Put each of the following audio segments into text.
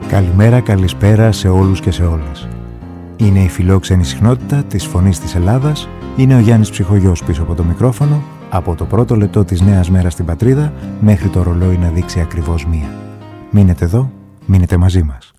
Καλημέρα, καλησπέρα σε όλους και σε όλες. Είναι η φιλόξενη συχνότητα της Φωνής της Ελλάδας. Είναι ο Γιάννης Ψυχογιός πίσω από το μικρόφωνο, από το πρώτο λεπτό της νέας μέρας στην πατρίδα μέχρι το ρολόι να δείξει ακριβώς 1. Μείνετε εδώ, μείνετε μαζί μας.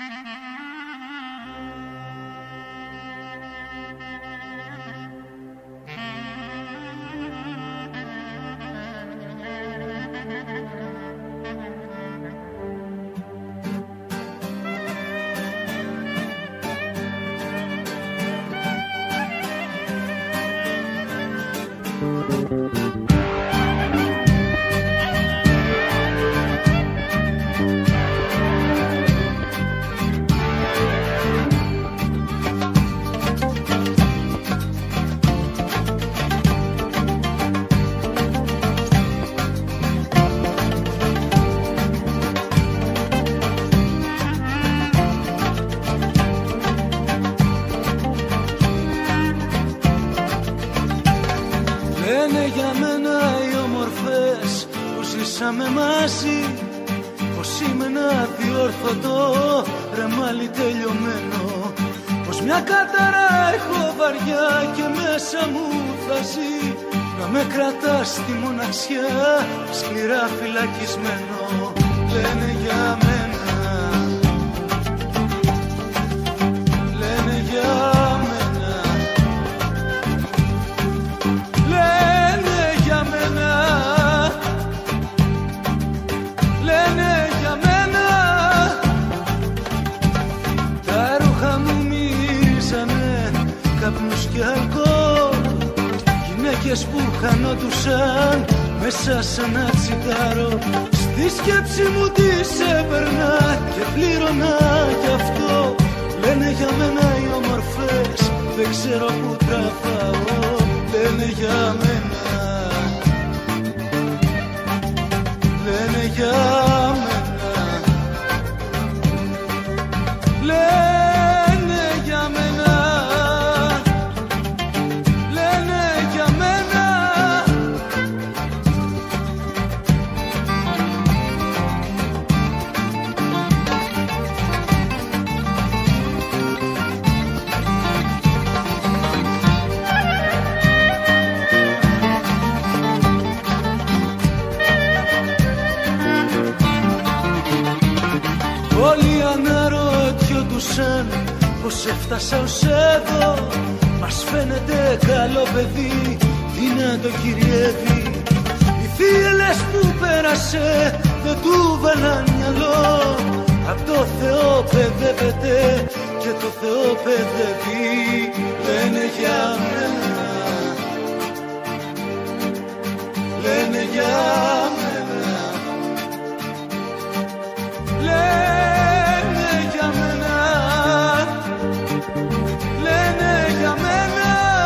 Σκληρά φυλακισμένο, λένε για μένα, λένε για μένα, λένε για μένα, λένε για μένα. Τα ρούχα μου μυρίζανε καπνούς και αλκοόλ, γυναίκες που χανόντουσαν μέσα σ' ένα τσιγάρο. Στη σκέψη μου τις έπαιρνα και πλήρωνα γι' αυτό. Λένε για μένα οι όμορφες, δεν ξέρω που τραβάω. Λένε για μένα, λένε για μένα, λένε για μένα, λένε για μένα. Όλοι αναρωτιόντουσαν πως έφτασα ως εδώ. Μας φαίνεται καλό παιδί, τι να το κυριεύει. Οι θύελες που πέρασε δεν του βάλαν μυαλό. Απ' το Θεό παιδεύεται και το Θεό παιδεύει. Λένε για μένα, λένε για μένα, λένε για μένα, λένε για μένα.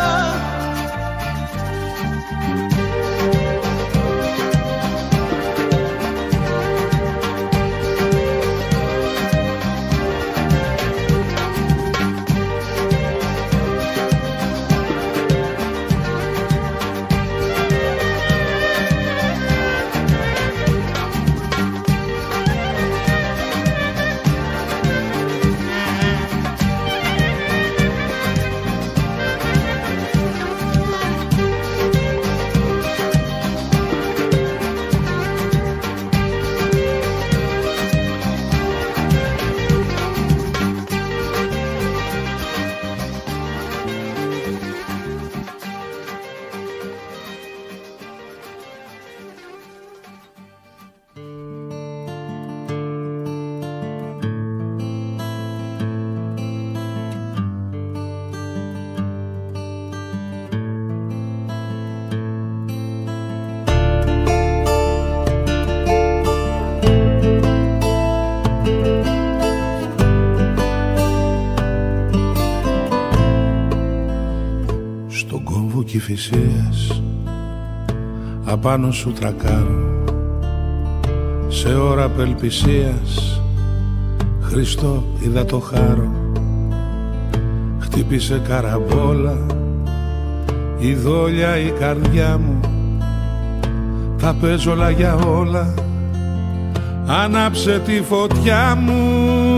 Κηφισίας απάνω σου τρακάρω, σε ώρα απελπισίας Χριστό είδα το χάρο. Χτύπησε καραμπόλα η δόλια η καρδιά μου, τα παίζω όλα για όλα, άναψε τη φωτιά μου.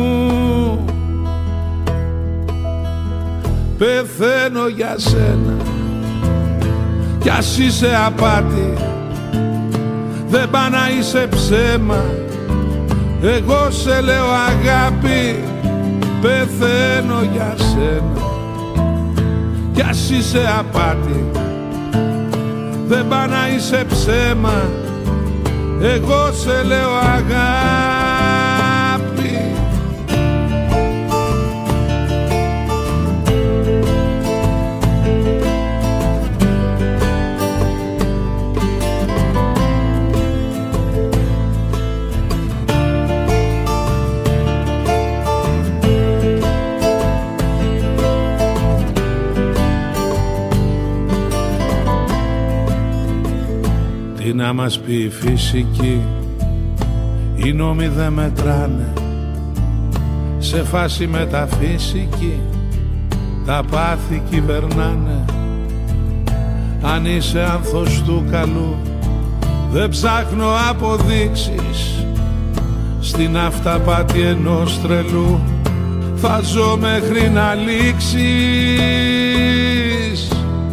Πεθαίνω για σένα κι ας είσαι απάτη, δεν πά να είσαι ψέμα, εγώ σε λέω αγάπη. Πεθαίνω για σένα κι ας είσαι απάτη, δεν πά να είσαι ψέμα, εγώ σε λέω αγάπη. Τι να μας πει η φυσική, οι νόμοι δεν μετράνε, σε φάση μεταφυσική τα πάθη κυβερνάνε. Αν είσαι άνθος του καλού, δεν ψάχνω αποδείξεις, στην αυταπάτη ενός τρελού θα ζω μέχρι να λήξεις.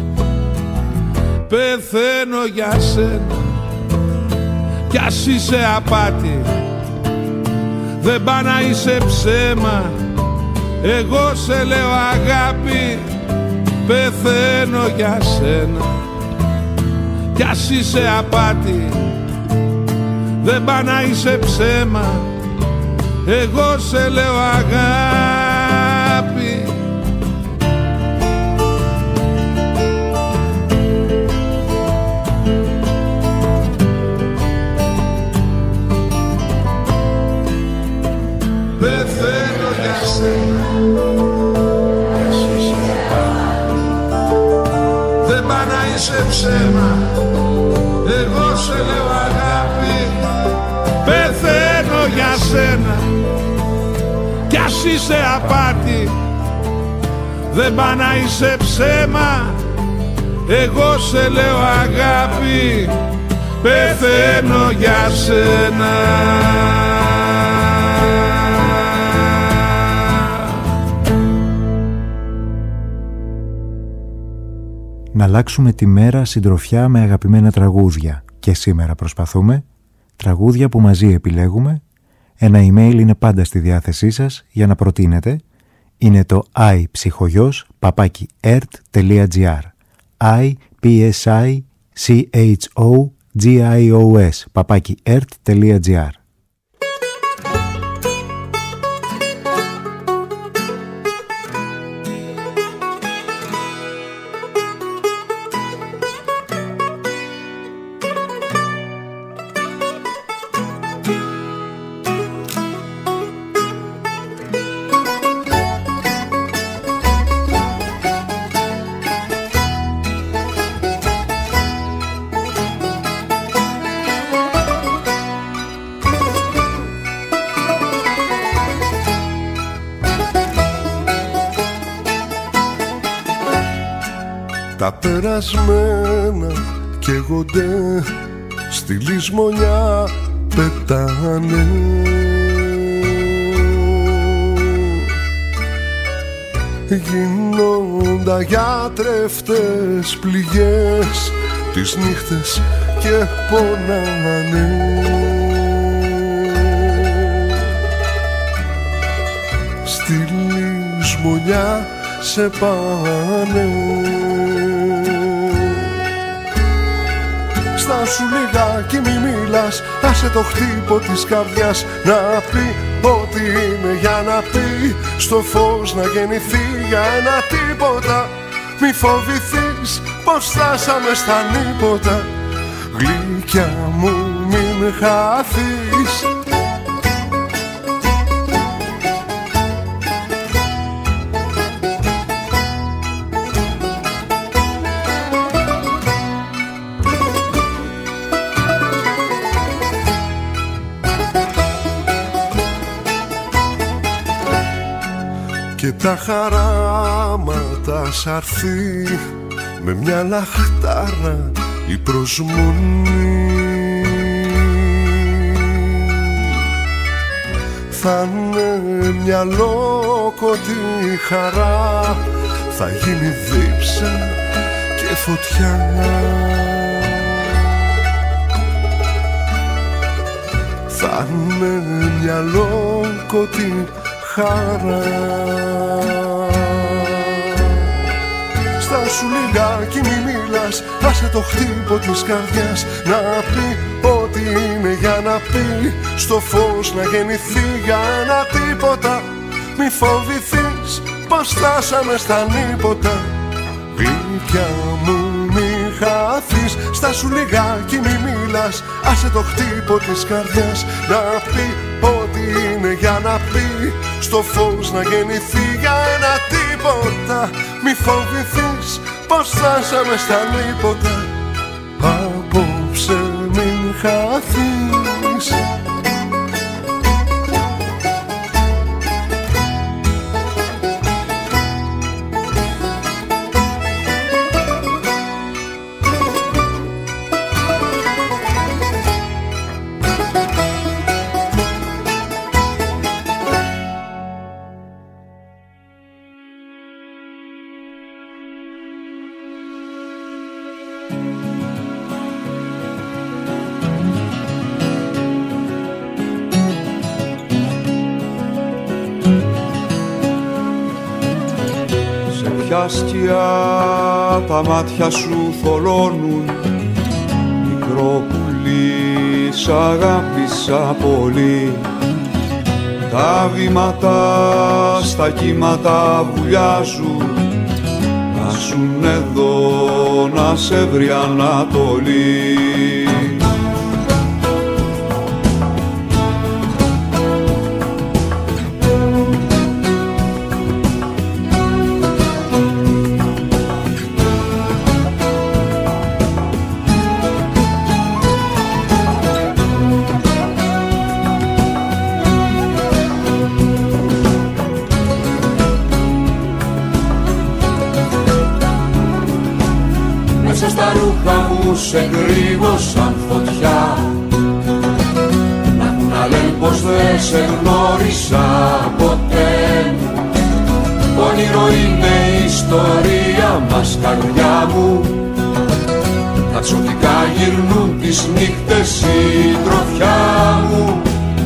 Πεθαίνω για σένα κι ας είσαι απάτη, δεν πά να είσαι ψέμα, εγώ σε λέω αγάπη. Πεθαίνω για σένα κι ας είσαι απάτη, δεν πά να είσαι ψέμα, εγώ σε λέω αγάπη. Πεθαίνω για σένα κι ας είσαι απάτη, δεν πά να είσαι ψέμα, εγώ σε λέω αγάπη. Πεθαίνω για σένα κι ας είσαι απάτη, δεν πά να είσαι ψέμα, εγώ σε λέω αγάπη. Πεθαίνω για σένα. Να αλλάξουμε τη μέρα συντροφιά με αγαπημένα τραγούδια. Και σήμερα προσπαθούμε. Τραγούδια που μαζί επιλέγουμε. Ένα email είναι πάντα στη διάθεσή σας για να προτείνετε. Είναι το ipsychogos@ert.gr ipsychogos@ert.gr. Τα περασμένα καίγονται, στη λησμονιά πετάνε. Γίνοντα γιατρευτές πληγές τις νύχτες και πονάνε. Στη λησμονιά σε πάνε. Στάσου λιγάκι μη μιλάς, άσε το χτύπο της καρδιάς να πει ότι είναι για να πει, στο φως να γεννηθεί για ένα τίποτα. Μη φοβηθείς πως φτάσαμε στα νύποτα, γλυκιά μου μην χαθείς. Και τα χαράματα σ' αρθεί με μια λαχτάρα η προσμονή. θα είναι μια λόκοτη χαρά, θα γίνει δίψα και φωτιά. Θα είναι μια λόκοτη χαρά. Στα σου λιγάκι μη μιλάς, άσε το χτύπο της καρδιάς να πει ό,τι είναι για να πει, στο φως να γεννηθεί για ένα τίποτα. Μη φοβηθείς πως φτάσαμε στα νύποτα, γλυκιά μου μη χαθείς. Στα σου λιγάκι μη μιλάς, άσε το χτύπο της καρδιάς να πει ό,τι είναι για να πει, στο φως να γεννηθεί για ένα τίποτα. Μη φοβηθείς πως φτάσαμε στα νύποτα, απόψε μην χαθείς. Ποια σκιά τα μάτια σου θολώνουν, μικρό πουλί σ' αγάπησα πολύ. Τα βήματα στα κύματα βουλιάζουν, να ζουν εδώ να σε βρει Ανατολή. Σε κρύβωσαν φωτιά, να μου να λένε πως δεν σε γνώρισα ποτέ μου. Όνειρο είναι η ιστορία μας, καρδιά μου, τα ξωτικά γυρνούν τις νύχτες συντροφιά μου.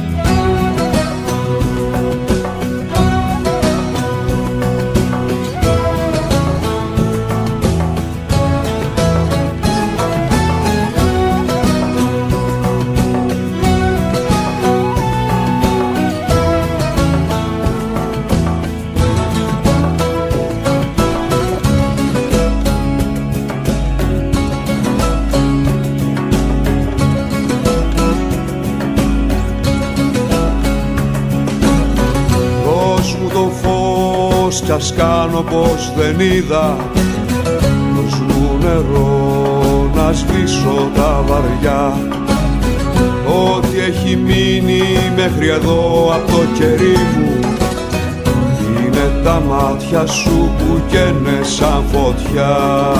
Κι ας κάνω πως δεν είδα, δώσ' μου νερό να σβήσω τα βαριά. Ό,τι έχει μείνει μέχρι εδώ από το κερί μου είναι τα μάτια σου που καίνε σαν φωτιά.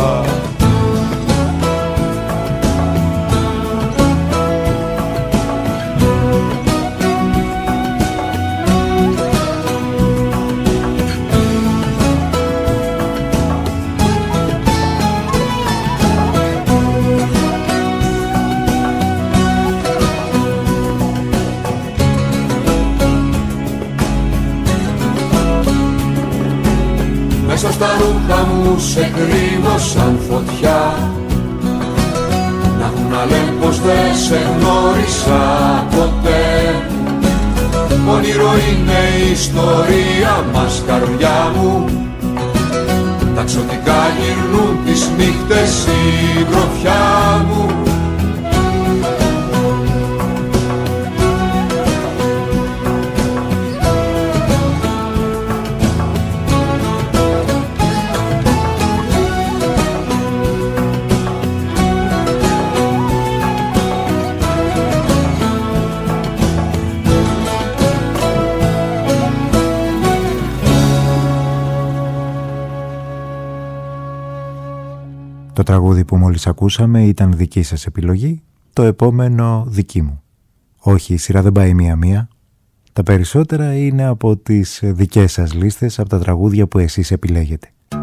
Μέσα στα ρούχα μου σε κρύβωσαν φωτιά, να έχουν να λένε πως δεν σε γνώρισα ποτέ. Όνειρο είναι η ιστορία μας, καρδιά μου, τα ξωτικά γυρνούν τις νύχτες συντροφιά μου. Το τραγούδι που μόλις ακούσαμε ήταν δική σας επιλογή, το επόμενο δική μου. Όχι, η σειρά δεν πάει μία-μία. Τα περισσότερα είναι από τις δικές σας λίστες, από τα τραγούδια που εσείς επιλέγετε.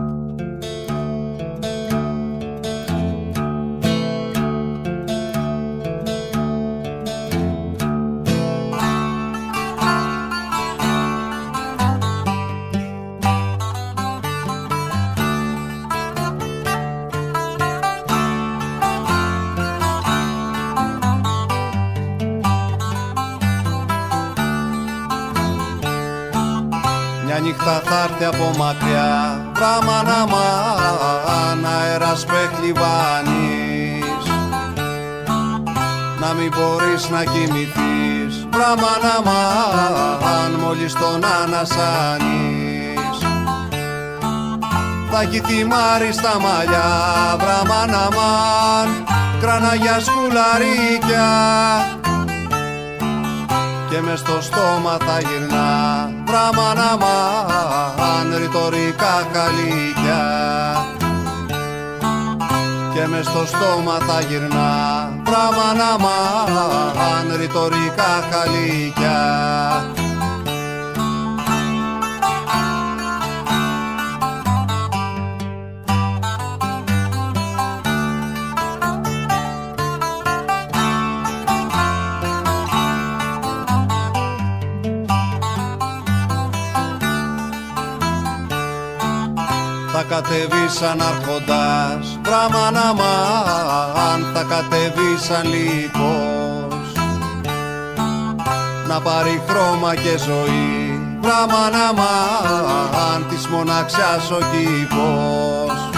Θα έρθει από μακριά, βραμαναμάν, αέρας πεχλιβάνεις, να μην μπορείς να κοιμηθείς, βραμαναμάν, μόλις τον ανασάνεις. Θα έχει θυμάρει στα μαλλιά, βραμαναμάν, κραναγιά σκουλαρίκια, και μες στο στόμα θα γυρνά, βραμαναμάν, ρητορικά καλύκια. Και μες στο στόμα θα γυρνά, βραμαναμάν, ρητορικά καλύκια. Θα κατεβεί σαν αρχοντάς, βραμαναμάν, θα κατεβεί σαν λύκος, να πάρει χρώμα και ζωή, βραμαναμάν, της μοναξιάς ο κήπος.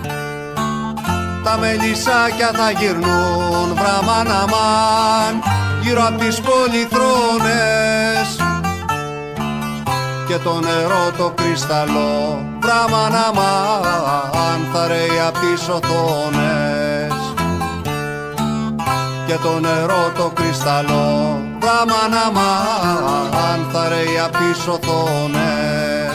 Τα μελισσάκια θα γυρνούν, βραμαναμάν, γύρω απ' τις πολυθρόνες, και το νερό το κρυσταλλό, βραμαναμάν, θα ρέει απ' τις οθόνες. Και το νερό το κρυσταλλό, βραμαναμάν, θα ρέει απ' τις οθόνες.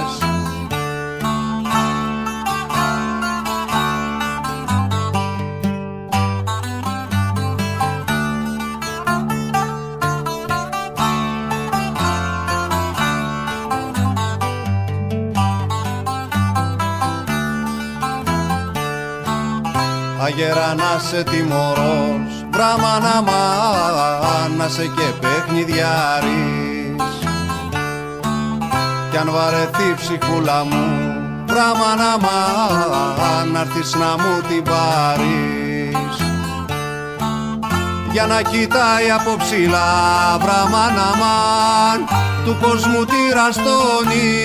Αγέρα να σε τιμωρός, βραμαναμάν, να σε και παιχνιδιάρης. Κι αν βαρεθεί ψυχούλα μου, βραμαναμάν, να'ρθεις να μου την πάρεις. Για να κοιτάει από ψηλά, βραμαναμάν, του κόσμου τη ραστόνη,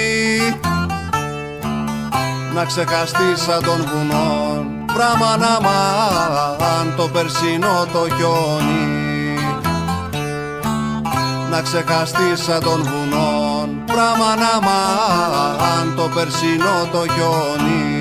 να ξεχαστείς σαν των βουνών, βραμαναμάν, το περσινό το χιόνι. Να ξεχαστείς σαν των βουνών, βραμαναμάν, το περσινό το χιόνι.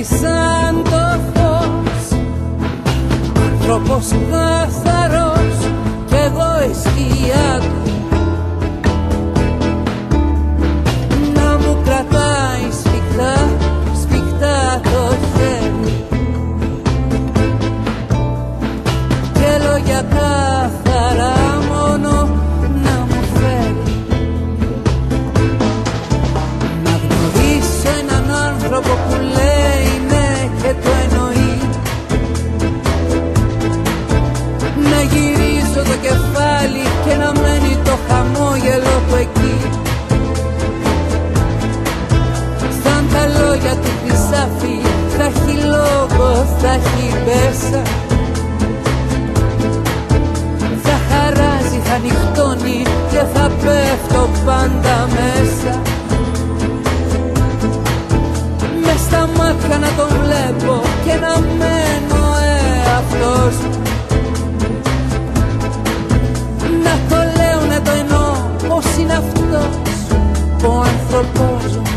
σαν το φως, άνθρωπος καθαρός κι εγώ η σκιά του, να μου κρατάει σφιχτά, σφιχτά το χέρι και λόγια καθαρά μόνο να μου φέρει. Να γνωρίσω έναν άνθρωπο που λέει ναι και το εννοεί, να γυρίζω το κεφάλι και να μένει το χαμόγελο του εκεί. Σαν τα λόγια του χρυσάφι, θα έχει λόγο, θα έχει μπέσα, θα χαράζει, θα νυχτώνει και θα πέφτω πάντα μέσα. Μες στα μάτια να τον βλέπω και να μένω εαυτός μου, να το λέω, να το εννοώ, πως είναι αυτός ο άνθρωπος μου.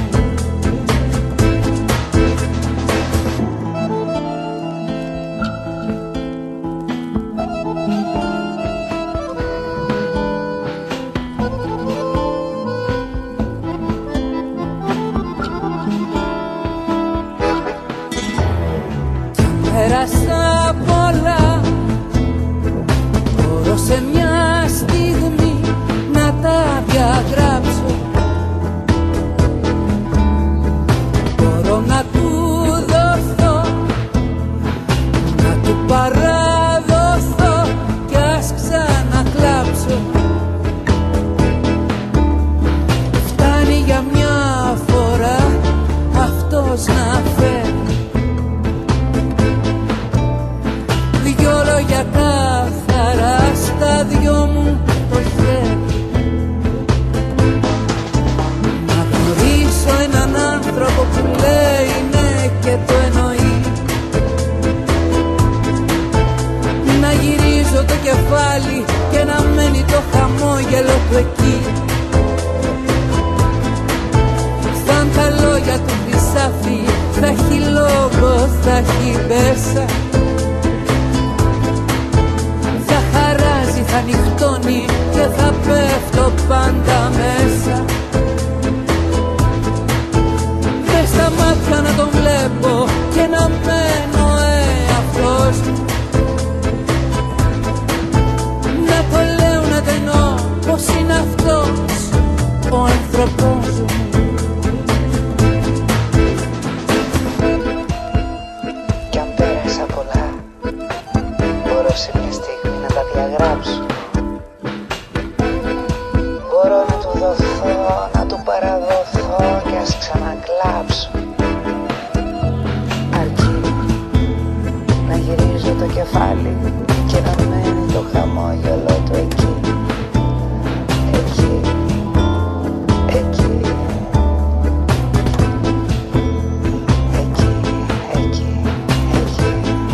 Πέρασα πολλά, μπορώ σε μια στιγμή να τα διαγράψω, μπορώ να του δοθώ, να του παραδοθώ κι ας ξανακλάψω. Φτάνει για μια φορά αυτός να φέρει δυο λόγια καθαρά στα δυο μου το χέρι. Να γνωρίσω έναν άνθρωπο που λέει ναι και το εννοεί, να γυρίζω το κεφάλι και να μένει το χαμόγελο του εκεί. Σαν τα λόγια του χρυσάφι, θα έχει λόγο, θα έχει μπέσα, θα νυχτώνει και θα πέφτω πάντα μέσα. Μες στα μάτια να τον βλέπω και να μένω εαυτός μου, να το λέω, να το εννοώ, πως είναι αυτός ο άνθρωπος μου. Κι αν πέρασα πολλά, μπορώ σε μια στιγμή να τα διαγράψω, μπορώ να του δοθώ, να του παραδοθώ κι ας ξανακλάψω. Αρκεί να γυρίζω το κεφάλι και να μένει το χαμόγελο του εκεί. Εκεί, εκεί, εκεί, εκεί, εκεί.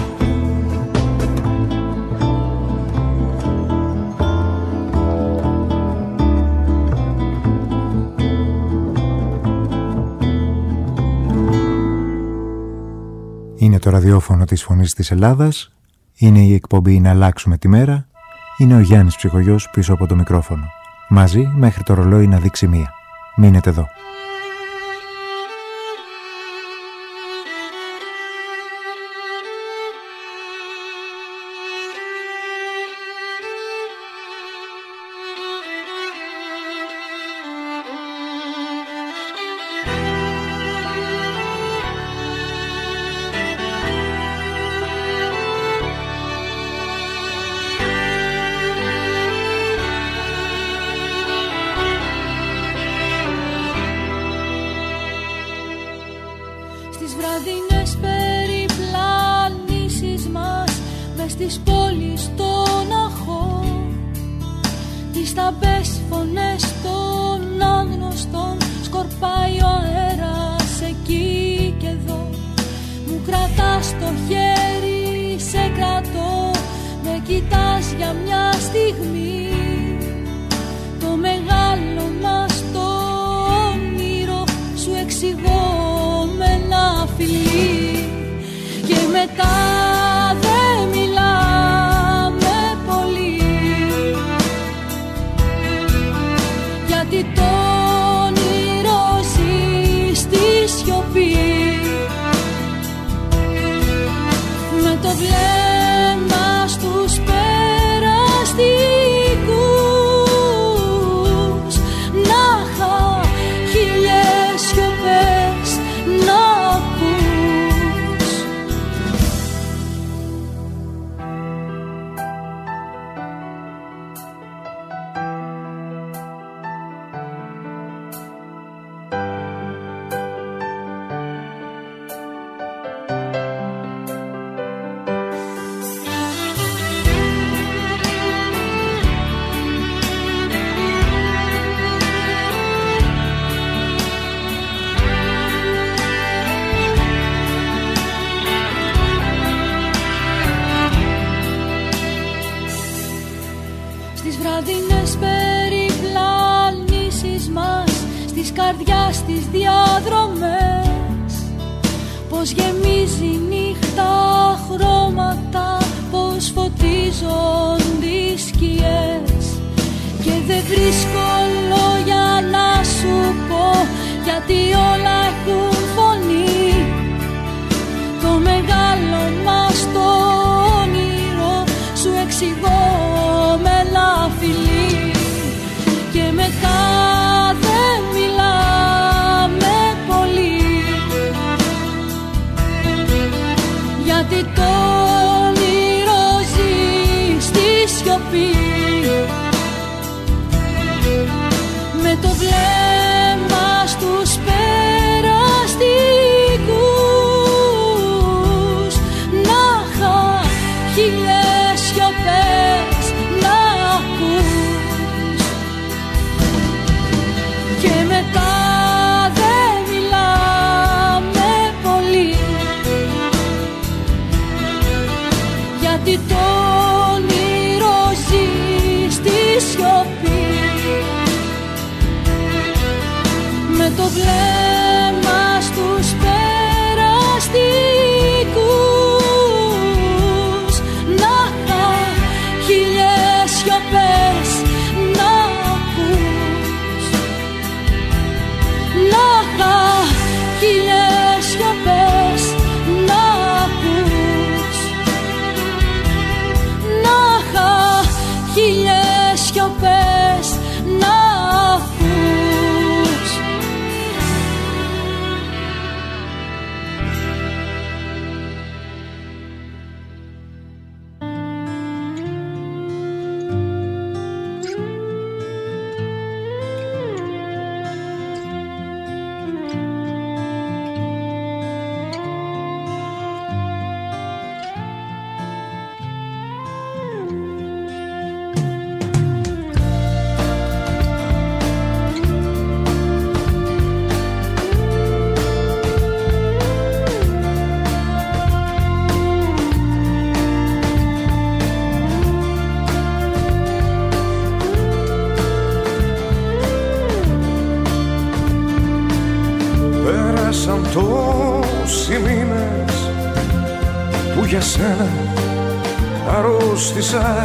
Είναι το ραδιόφωνο της Φωνής της Ελλάδας, είναι η εκπομπή «Να αλλάξουμε τη μέρα», είναι ο Γιάννης Ψυχογιός πίσω από το μικρόφωνο. Μαζί μέχρι το ρολόι να δείξει 1. Μείνετε εδώ. Εξηγώ με ένα φιλί. σιωπή. Με το βλέμμα στους περαστικούς, να είχα χίλιες σιωπές να ακούς. Στις βραδινές περιπλανήσεις μας, στις καρδιάς τις διαδρομές, πως γεμίζει η νύχτα χρώματα, πως φωτίζονται οι σκιές. Και δεν βρίσκω λόγια να σου πω, γιατί όλα έχουν φωνή. Το μεγάλο μας το όνειρο σου εξηγώ με λαφιλί. Και μετά δεν μιλάμε πολύ, γιατί το όνειρο ζει στη σιωπή. Με το βλέμμα στους περαστικούς, να είχα χίλιες σιωπές να ακούς. Και μετά δεν μιλάμε πολύ, γιατί το όνειρο ζει στη σιωπή. Με το βλέμμα στους περαστικούς, να είχα χίλιες σιωπές να ακούς. Να είχα χίλιες σιωπές να ακούς. Να είχα χίλιες σιωπές να ακούς. Πέρασαν τόσοι μήνες που για σένα αρρώστησα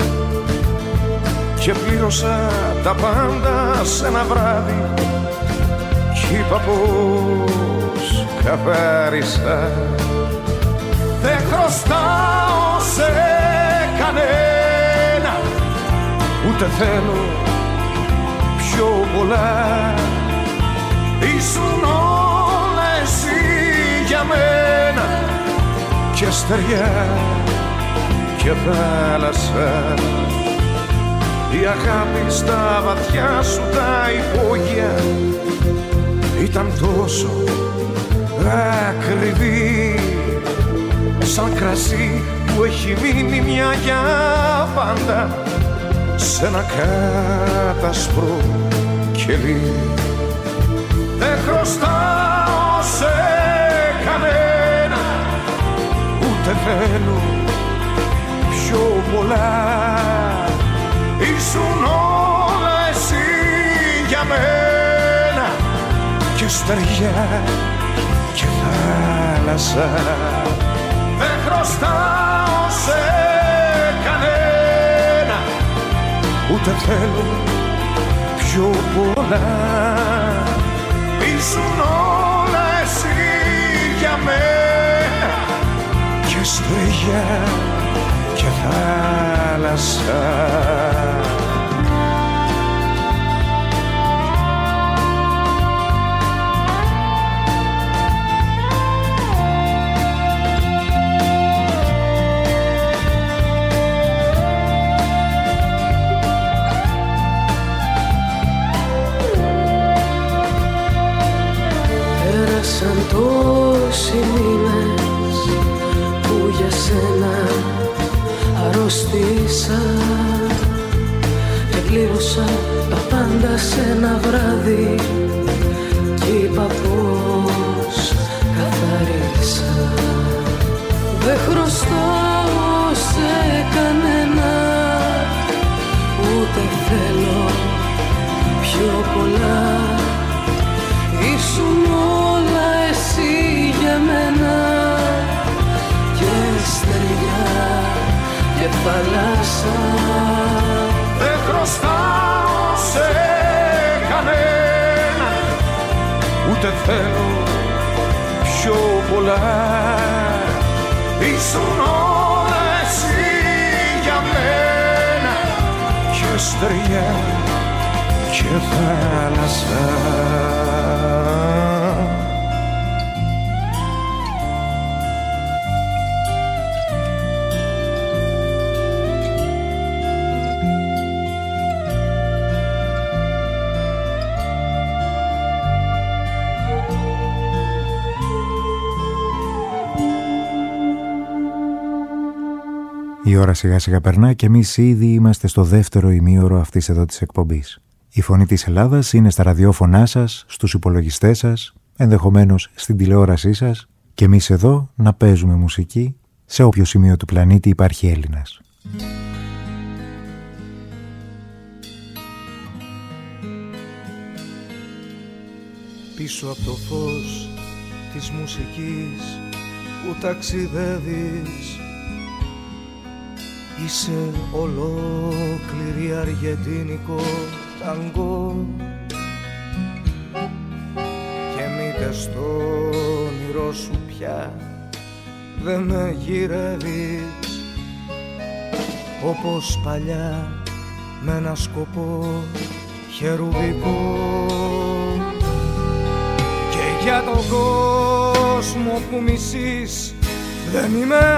και πλήρωσα τα πάντα σε ένα βράδυ κι είπα πως καθάρισα. Δεν χρωστάω σε κανένα, ούτε θέλω πιο πολλά. Ήσουν όλα εσύ για μένα, και στεριά και θάλασσα. Η αγάπη στα βαθιά σου τα υπόγεια ήταν τόσο ακριβή, σαν κρασί που έχει μείνει μια για πάντα σε ένα κάτασπρο κελί. Δεν χρωστάω σε κανένα, ούτε θέλω πιο πολλά. Ήσουν όλα εσύ για μένα, και στεριά και θάλασσα. Δεν χρωστάω σε κανένα, ούτε θέλω πιο πολλά. Ήσουν όλα εσύ βρυγιά και θάλασσα. Πέρασαν τόσοι μήνες που για σένα αρρώστησα. Εκλήρωσα τα πάντα σε ένα βράδυ κι είπα πως καθαρίσα. Δεν χρωστάω σε κανένα, ούτε θέλω πιο πολλά. Ήσουν όλα εσύ για μένα, και στεριά και θάλασσα. Δεν χρωστάω σε κανένα, ούτε θέλω πιο πολλά. Ήσουν όλα εσύ για μένα, και στεριά και θάλασσα. Η ώρα σιγά σιγά περνά και εμείς ήδη είμαστε στο δεύτερο ημίωρο αυτής εδώ της εκπομπής. Η φωνή της Ελλάδας είναι στα ραδιόφωνά σας, στους υπολογιστές σας, ενδεχομένως στην τηλεόρασή σας, και εμείς εδώ να παίζουμε μουσική σε όποιο σημείο του πλανήτη υπάρχει Έλληνας. Πίσω από το φως της μουσικής που ταξιδεύεις, είσαι ολόκληρη αργεντίνικο ταγκό, και μήτε στο όνειρό σου πια δεν με γυρεύεις, όπως παλιά με ένα σκοπό χερουβικό. Και για τον κόσμο που μισείς δεν είμαι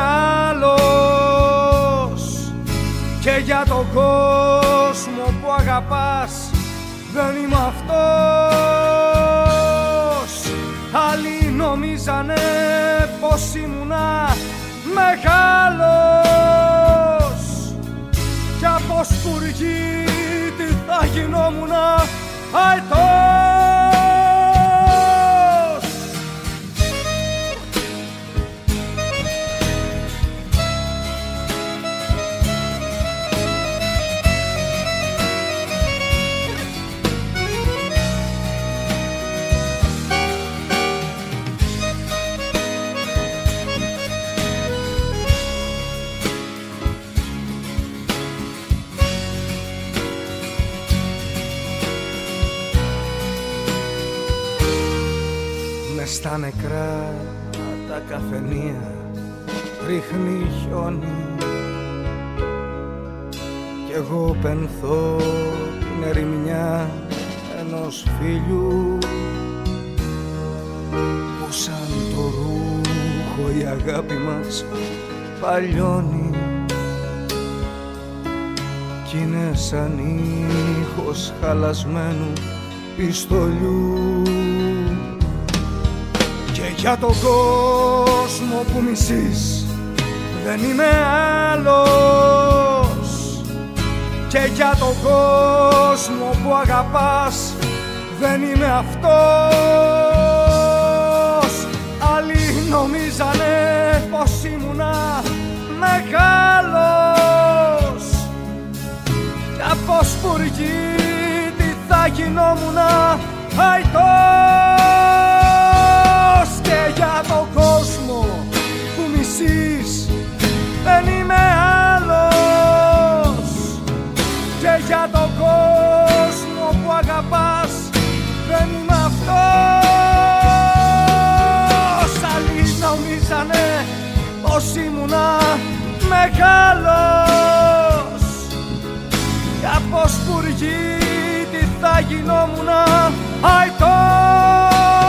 άλλος, και για τον κόσμο που αγαπάς δεν είμαι αυτός. Άλλοι νομίζανε πως ήμουνα μεγάλος, κι από σπουργίτη θα γινόμουνα αετός. Στα νεκρά τα καφενεία ρίχνει χιόνι, κι εγώ πενθώ την ερημιά ενός φίλου, που σαν το ρούχο η αγάπη μας παλιώνει, κι είναι σαν ήχος χαλασμένου πιστολιού. Και για τον κόσμο που μισείς δεν είμαι άλλος, και για τον κόσμο που αγαπάς δεν είμαι αυτός. Άλλοι νομίζανε πως ήμουνα μεγάλος, κι από σπουργίτη θα γινόμουνα αητός. Και για τον κόσμο που μισείς δεν είμαι άλλος, και για τον κόσμο που αγαπάς δεν είμαι αυτός. Άλλοι νομίζανε πως πως ήμουνα μεγάλος. Για πως πουργή τι θα γινόμουνα αητός.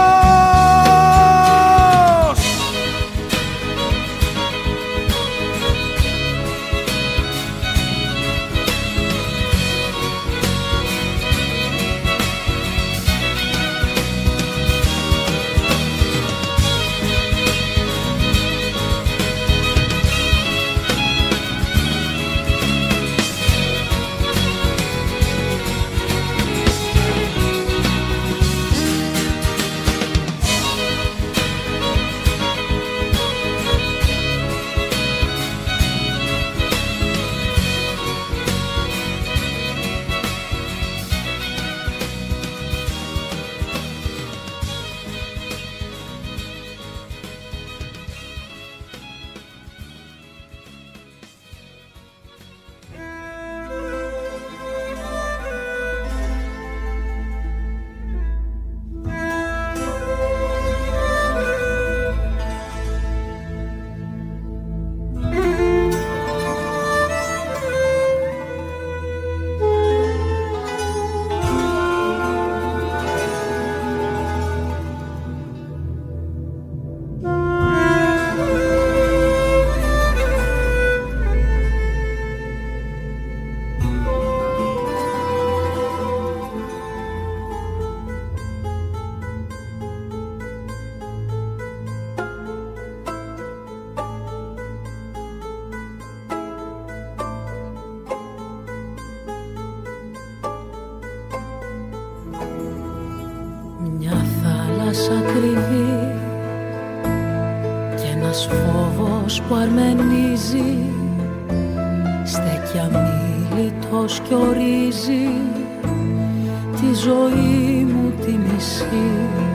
Ακριβή και ένας φόβος που αρμενίζει, στέκει αμίλητος κι ορίζει τη ζωή μου τη μισή.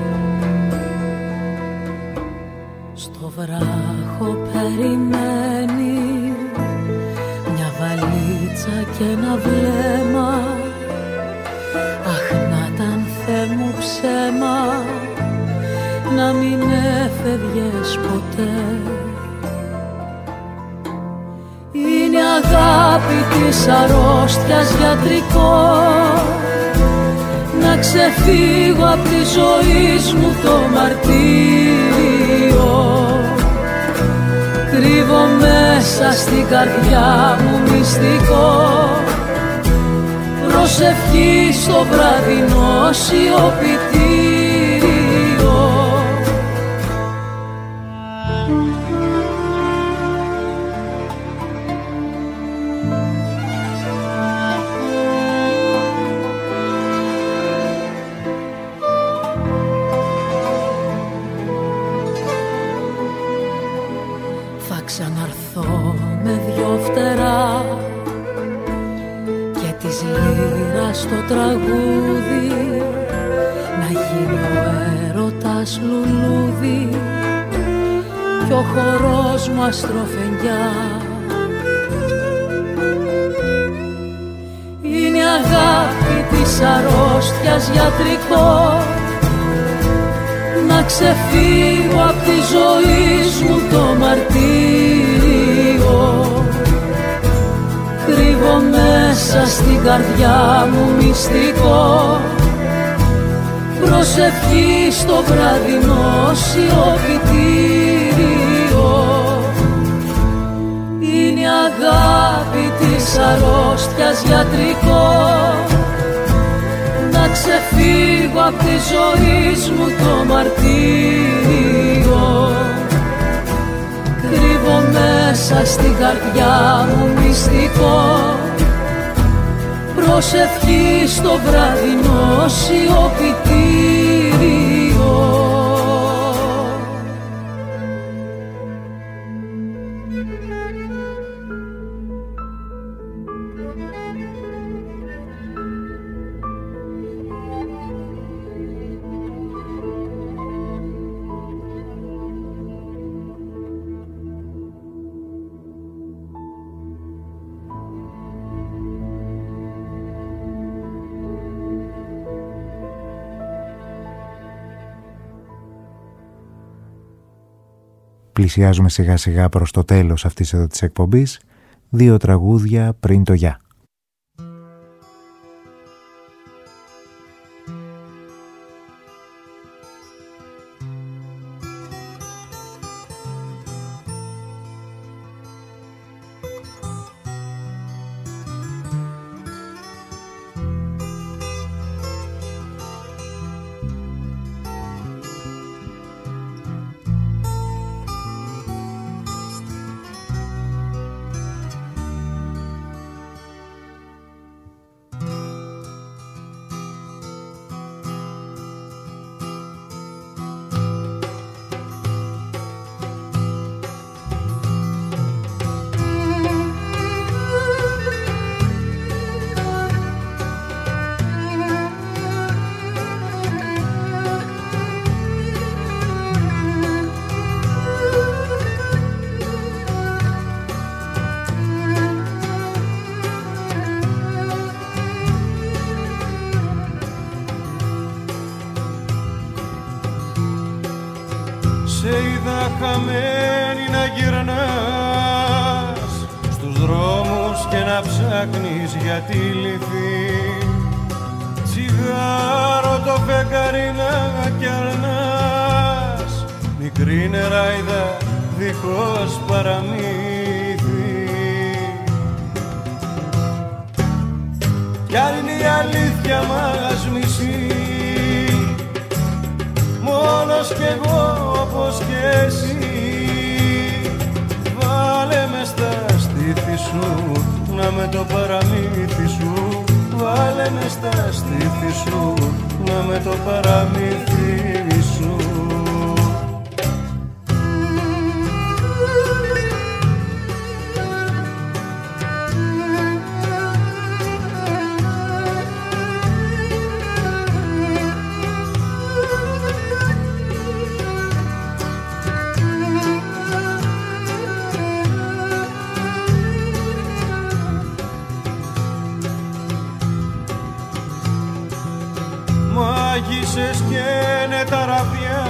Στο βράχο περιμένει μια βαλίτσα και ένα βλέμμα. Αχ, να ήταν Θεέ μου ψέμα να μην έφευγες ποτέ. Είναι αγάπη της αρρώστιας γιατρικό να ξεφύγω απ' τη ζωή μου το μαρτύριο. Κρύβω μέσα στην καρδιά μου μυστικό, προσευχή στο βραδινό σιωπητήριο. Θα ξαναρθώ με δυο φτερά και της λύρας το τραγούδι, να γίνω έρωτας λουλούδι κι ο χορός μου αστροφενιά. Είναι αγάπη της αρρώστιας γιατρικό να ξεφύγω απ' τη ζωή μου το μαρτύριο. Κρύβω μέσα στην καρδιά μου μυστικό, προσευχή στο βραδινό σιωπητήριο. Είναι αγάπη της αρρώστιας γιατρικό να ξεφύγω απ' τη ζωή μου το μαρτύριο. Κρύβω μέσα στην καρδιά μου μυστικό, προσευχή στο βραδινό σιωπητήριο. πλησιάζουμε σιγά σιγά προς το τέλος αυτής εδώ της εκπομπής. 2 τραγούδια πριν το γεια. χαμένη να γυρνάς στους δρόμους και να ψάχνεις για τη λυθή, τσιγάρο το φεγγάρι να κιαλνάς, μικρή νεράιδα δίχως παραμύθι. Κι αν είναι η αλήθεια μας μισή, μόνος κι εγώ όπως κι εσύ, βάλε με στα στήθη σου, να με το παραμύθι σου, βάλε με στα στήθη σου, να με το παραμύθι σου. Μάγισσες καίνε τα ραβιά,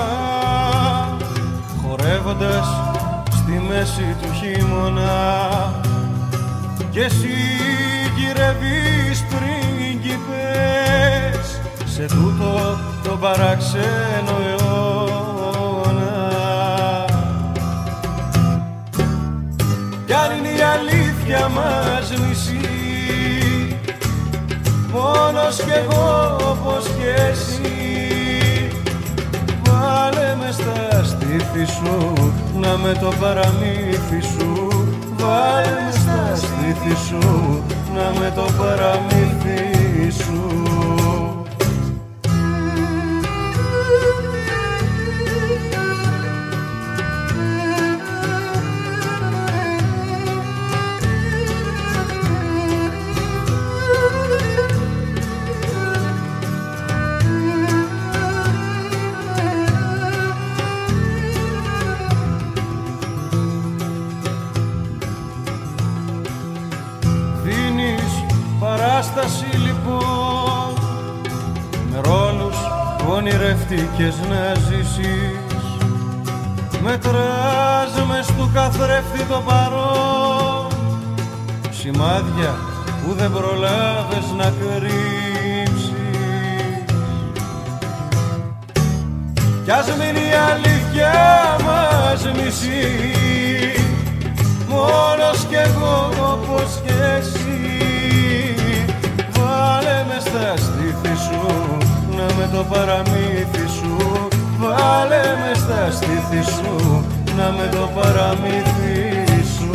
χορεύοντας στη μέση του χειμώνα, και εσύ γυρεύεις πρίγκιπες σε τούτο το παράξενο αιώνα. Κι αν είναι η αλήθεια μας μισή, μόνος κι εγώ όπως κι εσύ, βάλε με στα στήθη σου, να με το παραμύθι σου, βάλε με στα στήθη σου, να με το παραμύθι σου. Παράσταση λοιπόν, με ρόλους ονειρευτικές να ζήσεις, μετράς μες του καθρέφτη το παρόν, σημάδια που δεν προλάβες να κρύψεις. Κι ας μείνει η αλήθεια μας μισή, μόνος κι εγώ όπως κι εσύ, βάλε με στα στήθη σου, να με το παραμύθι σου, βάλε με στα στήθη σου, να με το παραμύθι σου.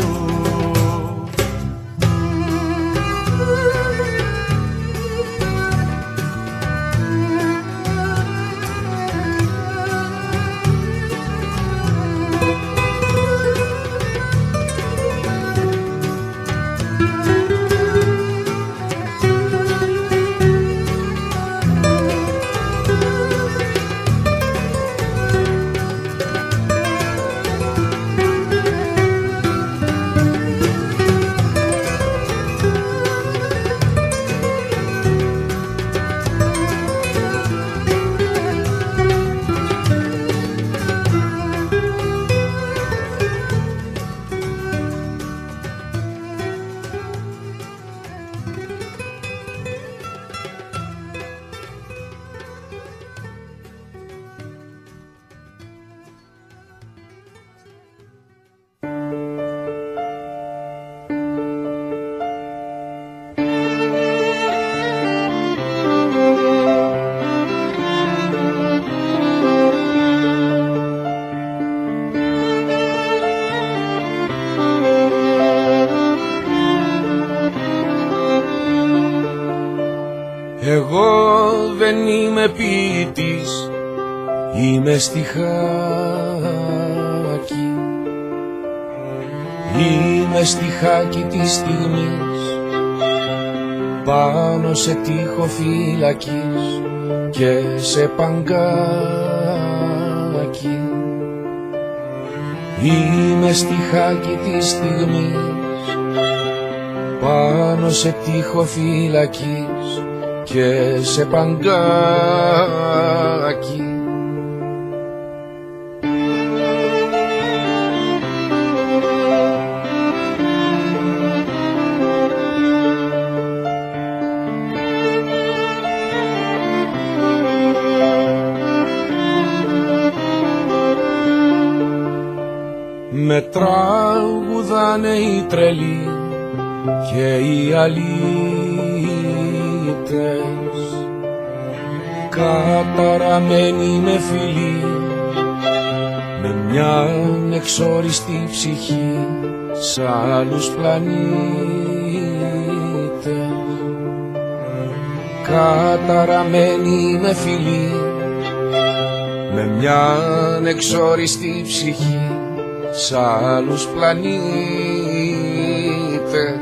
Εγώ δεν είμαι ποιητής, είμαι στιχάκι. Είμαι στιχάκι της στιγμής πάνω σε τοίχο φυλακής και σε παγκάκι. Είμαι στιχάκι της στιγμής πάνω σε τοίχο φυλακής και σε παγκάκι. Με τραγουδάνε οι τρελοί και οι αλήτες, καταραμένοι με φιλί, με μια εξόριστη ψυχή σ' άλλους πλανήτες. Καταραμένοι με φιλί, με μια εξόριστη ψυχή σ' άλλους πλανήτες.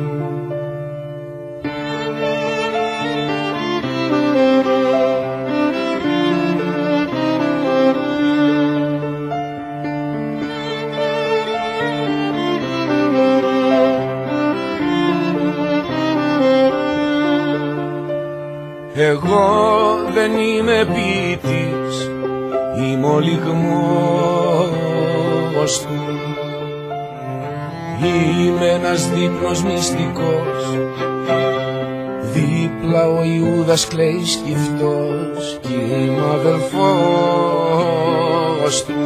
Εγώ δεν είμαι ποιητής, είμαι ο λυγμός του. Είμαι ένας δείπνος μυστικός, δίπλα ο Ιούδας κλαίει σκυφτός κι είμαι αδελφός του.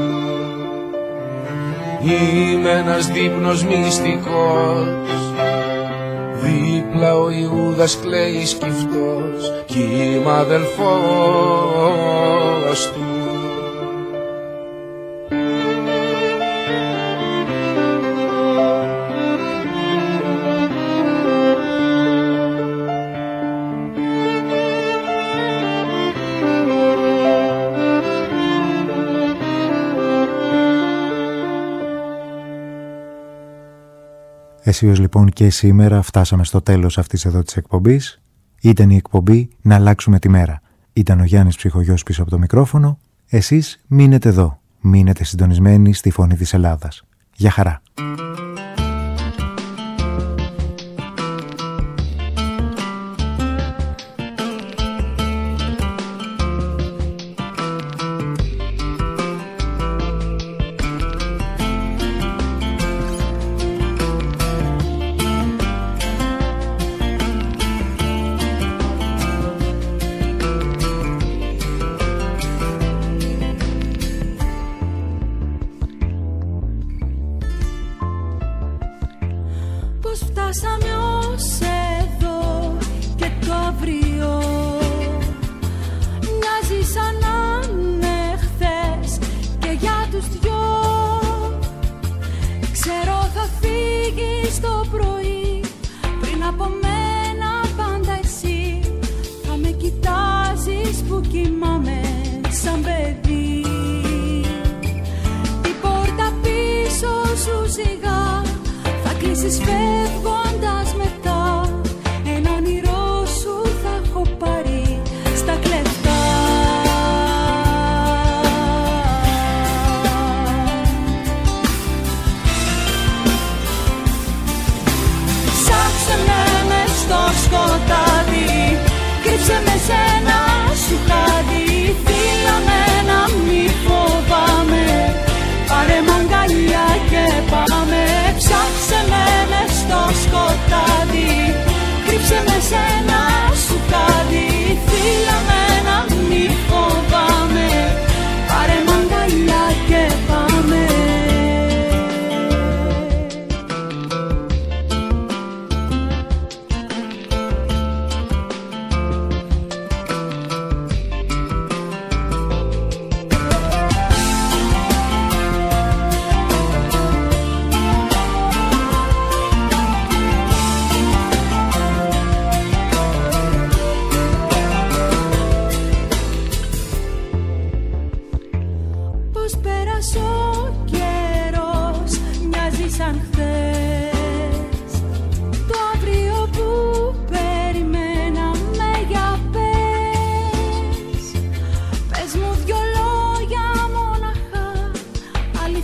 Είμαι ένας δείπνος μυστικός, δίπλα ο Ιούδας κλαίει σκυφτός κι είμαι αδελφός του. Εσείς λοιπόν και σήμερα φτάσαμε στο τέλος αυτής εδώ της εκπομπής. Ήταν η εκπομπή «Να αλλάξουμε τη μέρα». Ήταν ο Γιάννης Ψυχογιός πίσω από το μικρόφωνο. Εσείς μείνετε εδώ. Μείνετε συντονισμένοι στη Φωνή της Ελλάδας. Γεια χαρά.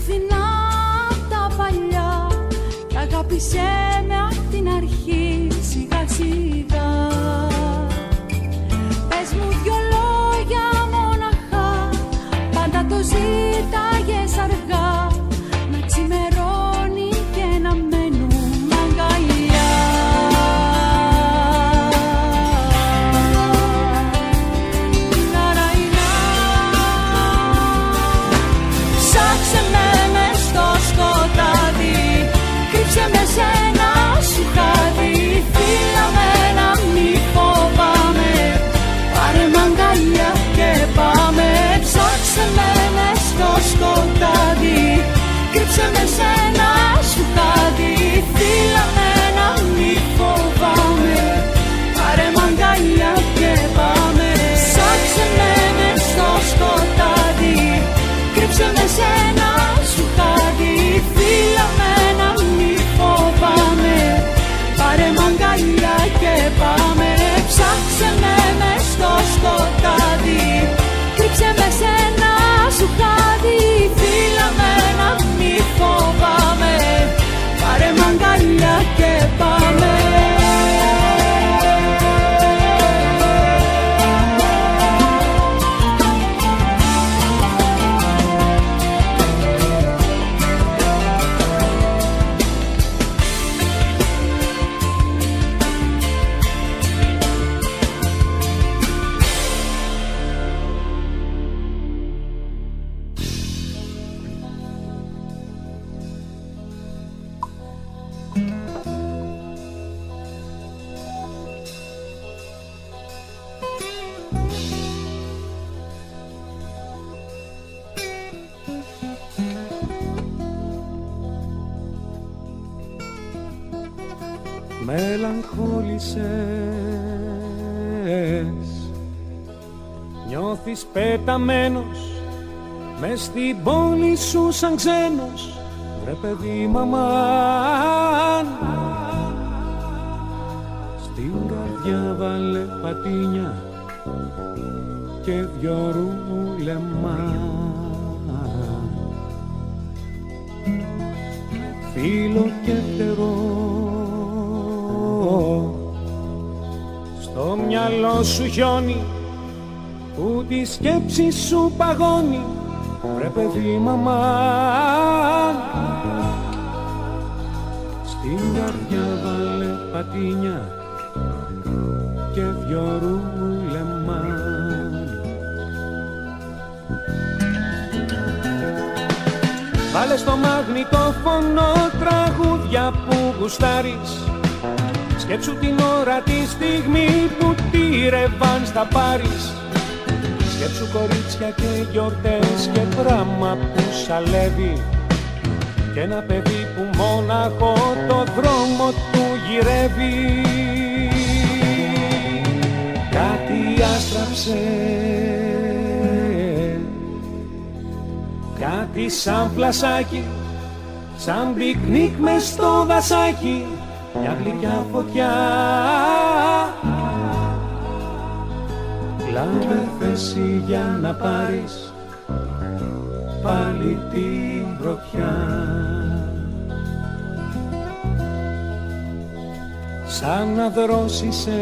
αληθινά τα παλιά και αγάπησέ με απ' την αρχή σιγά σιγά. Πες μου δυο λόγια μοναχά, πάντα το ζήταγες αργά, να ξημερώνει και να μένουμε αγκαλιά. Ψάξε με μες στο σκοτάδι, κρύψε με σ' ένα σου χάδι, φίλα με να μη φοβάμαι, πάρε μ' αγκαλιά και πάμε. Ψάξε με μες στο σκοτάδι, κρύψε με σ' ένα σου χάδι, φίλα με να μη φοβάμαι, πάρε μ' αγκαλιά και πάμε. Ψάξε με μες στο σκοτάδι, κρύψε με σ' ένα σου χάδι, φίλα με να μη φοβάμαι, πάρε μ' αγκαλιά και πάμε. Ψάξε με μες στο σκοτάδι, κρύψε με σ' ένα σου χάδι, φίλα με να μη φοβάμαι, πάρε μ' αγκαλιά και πάμε. Μελαγχόλησες, νιώθεις πεταμένος μες στην πόλη σου σαν ξένος, βρε παιδί μαμάν. Στην καρδιά βάλε πατίνια και δυο ρούλεμα, φίλο και φτερό, στο μυαλό σου χιόνι που τη σκέψη σου παγώνει, βρε παιδί μαμάν. Στην καρδιά βάλε πατίνια και δυο ρούλεμα. Βάλε στο μαγνητόφωνο τραγούδια που γουστάρεις, σκέψου την ώρα τη στιγμή που τήρευαν στα Πάρις. Σκέψου κορίτσια και γιορτές και πράμα που σαλεύει, και ένα παιδί που μόναχο το δρόμο του γυρεύει. Κάτι άστραψε, κάτι σαν φλασάκι, σαν πικνίκ μες στο δασάκι, μια γλυκιά φωτιά. Λάβε θέση για να πάρεις πάλι την πρωτιά. Σαν να δρόσισε,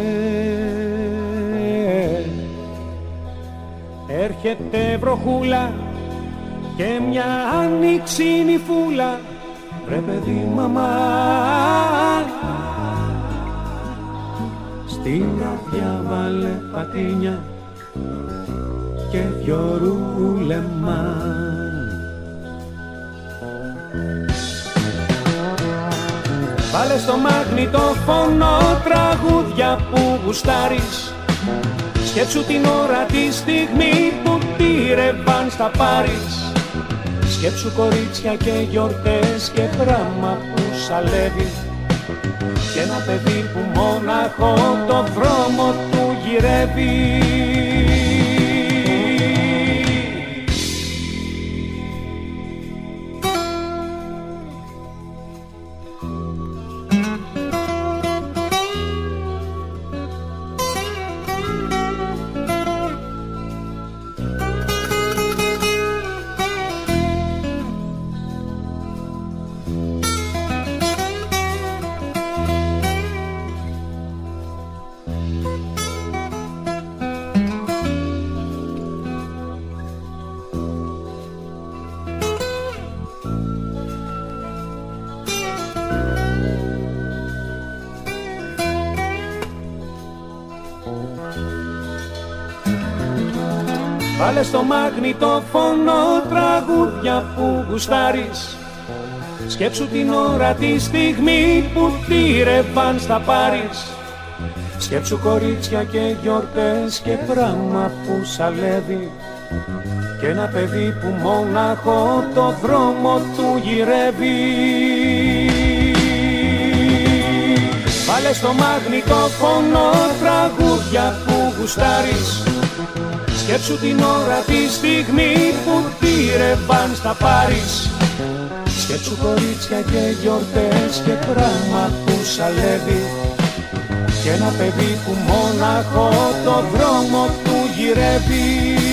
έρχεται βροχούλα και μια άνοιξινη φούλα, βρε παιδί μαμάν. Στην καρδιά βάλε πατίνια και δυο ρούλεμα. Βάλε στο μαγνητόφωνο τραγούδια που γουστάρεις, σκέψου την ώρα τη στιγμή που τήρευαν στα Πάρις. Σκέψου κορίτσια και γιορτές και πράμα που σαλεύει, και ένα παιδί που μόναχο το δρόμο του γυρεύει. Βάλε στο μαγνητόφωνο τραγούδια που γουστάρεις. Σκέψου την ώρα τη στιγμή που τη ρεβάν θα πάρεις. Σκέψου κορίτσια και γιορτές και πράμα που σαλεύει. Και ένα παιδί που μόναχο το δρόμο του γυρεύει. Βάλε στο μαγνητόφωνο τραγούδια που γουστάρεις. Σκέψου την ώρα τη στιγμή που τη ρεβάν θα πάρεις. Σκέψου κορίτσια και γιορτές και πράμα που σαλεύει. Και ένα παιδί που μόναχο το δρόμο του γυρεύει.